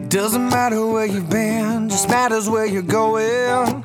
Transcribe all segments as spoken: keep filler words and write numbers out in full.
Doesn't matter where you've been, just matters where you're going.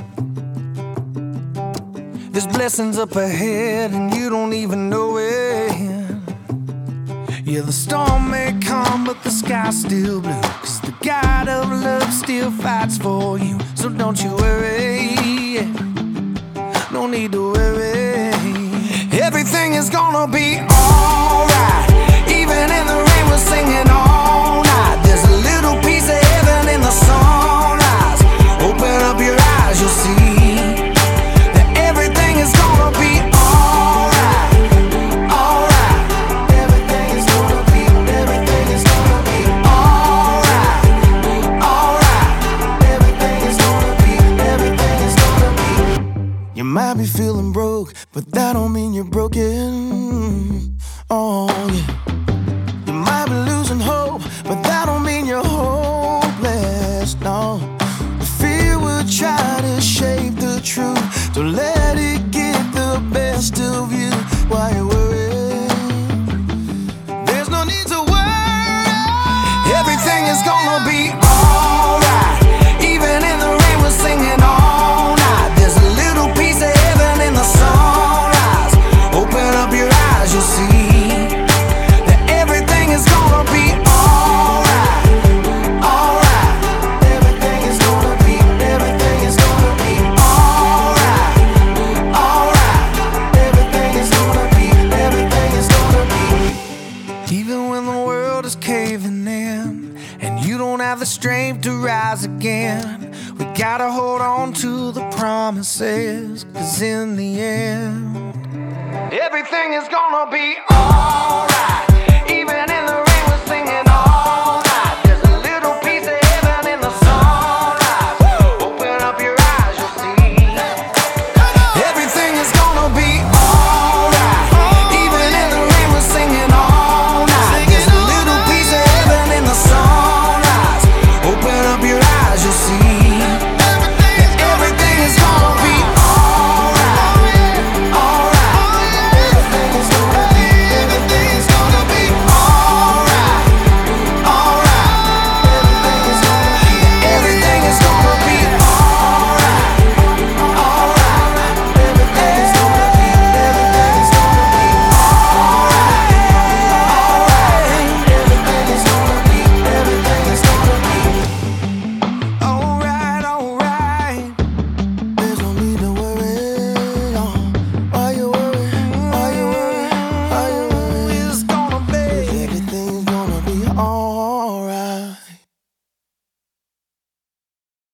There's blessings up ahead and you don't even know it. Yeah, the storm may come but the sky's still blue, 'cause the God of love still fights for you. So don't you worry, no need to worry. Everything is gonna be alright. Even in the rain we're singing all night. There's a little piece of heaven in the sunrise. Open up your eyes, you'll see that everything is gonna be alright. Alright. Everything is gonna be, everything is gonna be alright. Alright. Everything is gonna be, everything is gonna be. You might be feeling broke, but that don't mean you're broken. Oh yeah. You might be losing hope, but that don't mean you're hopeless. No. The fear will try to shape the truth. Don't let it get the best of you while you're worried. There's no need to worry. Everything is gonna be alright. Even in the rain we're singing all night. There's a little piece of heaven in the sunrise. Open up your eyes, you'll see that everything is gonna be alright. Alright. Everything is gonna be, everything is gonna be alright. Alright. Everything is gonna be, everything is gonna be. Even when the world is caving in and you don't have the strength to rise again, we gotta hold on to the promises, 'cause in the end everything is gonna be alright.